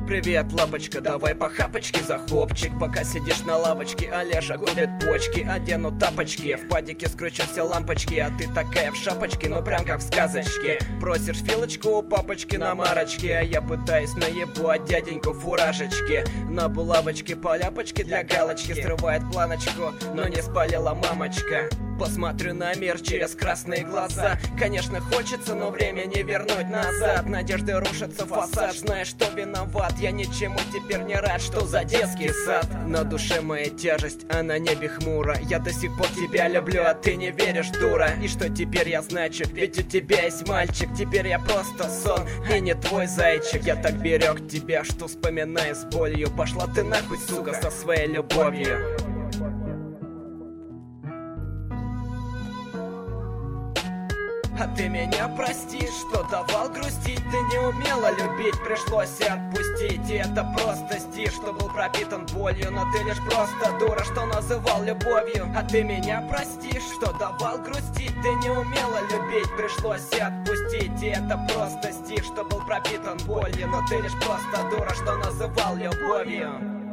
Привет, лапочка, давай по хапочке за хлопчик. Пока сидишь на лавочке, Олежа губит почки. Одену тапочки, в падике скручу все лампочки. А ты такая в шапочке, ну прям как в сказочке. Просишь филочку у папочки на марочке, а я пытаюсь наебать дяденьку в фуражечке. На булавочке по ляпочке для галочки. Срывает планочку, но не спалила мамочка. Посмотрю на мир через красные глаза. Конечно хочется, но время не вернуть назад. Надежды рушатся, фасад, знаешь, что виноват. Я ничему теперь не рад, что за детский сад. На душе моя тяжесть, а на небе хмуро. Я до сих пор тебя люблю, а ты не веришь, дура. И что теперь я значу, ведь у тебя есть мальчик. Теперь я просто сон и не твой зайчик. Я так берег тебя, что вспоминаю с болью. Пошла ты нахуй, сука, со своей любовью. А ты меня прости, что давал грустить. Ты не умела любить, пришлось отпустить. И это просто стих, что был пропитан болью. Но ты лишь просто дура, что называл любовью. А ты меня прости, что давал грустить. Ты не умела любить, пришлось отпустить. И это просто стих, что был пропитан болью. Но ты лишь просто дура, что называл любовью.